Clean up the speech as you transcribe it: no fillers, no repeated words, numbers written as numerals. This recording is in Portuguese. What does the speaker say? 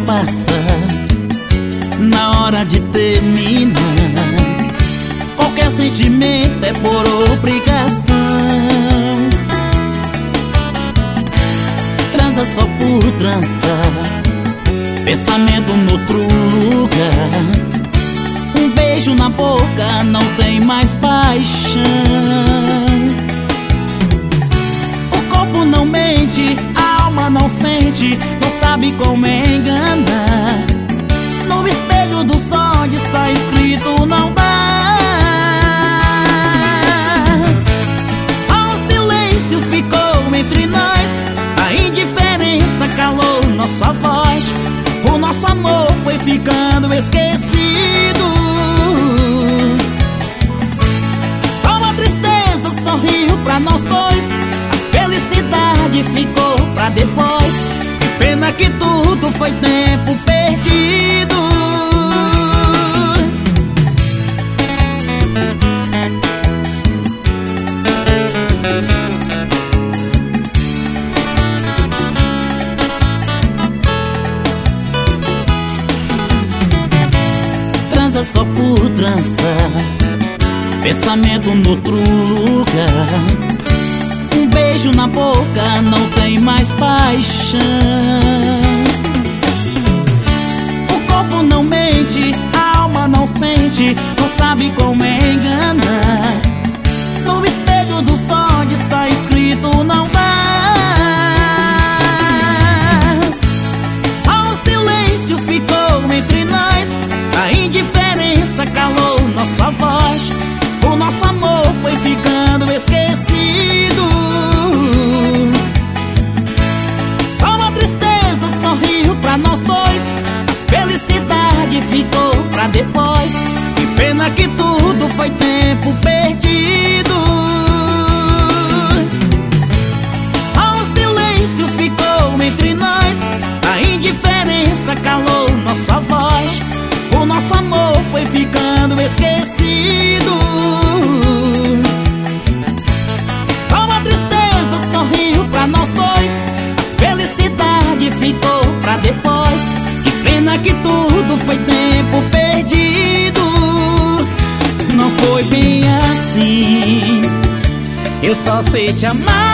passa na hora de terminar. Qualquer sentimento é por obrigação. Transa só por transar, pensamento no outro lugar. Um beijo na boca não tem mais paixão. O corpo não mente, a alma não sente, não sabe como enganar. No espelho do sonho está escrito não dá. Só o silêncio ficou entre nós, a indiferença calou nossa voz. O nosso amor foi ficando esquecido. Só uma tristeza sorriu pra nós dois, a felicidade ficou pra depois. Que pena que tudo foi tempo perdido. Transa só por transar, pensamento no outro lugar. Um beijo na boca não tem mais paixão. O corpo não mente, a alma não sente, não sabe como enganar. No espelho do sonho está escrito não dá. Só o silêncio ficou entre nós, a indiferença calou nossa voz. O nosso amor foi ficando esquecido. Só uma tristeza sorriu pra nós dois, a felicidade ficou pra depois. Que pena que tudo foi tempo perdido. Só o silêncio ficou entre nós, a indiferença calou nossa voz. O nosso amor foi ficando esquecido. Só uma tristeza sorriu pra nós dois, a felicidade ficou pra depois. Que pena que tudo foi tempo perdido. Não foi bem assim, eu só sei te amar.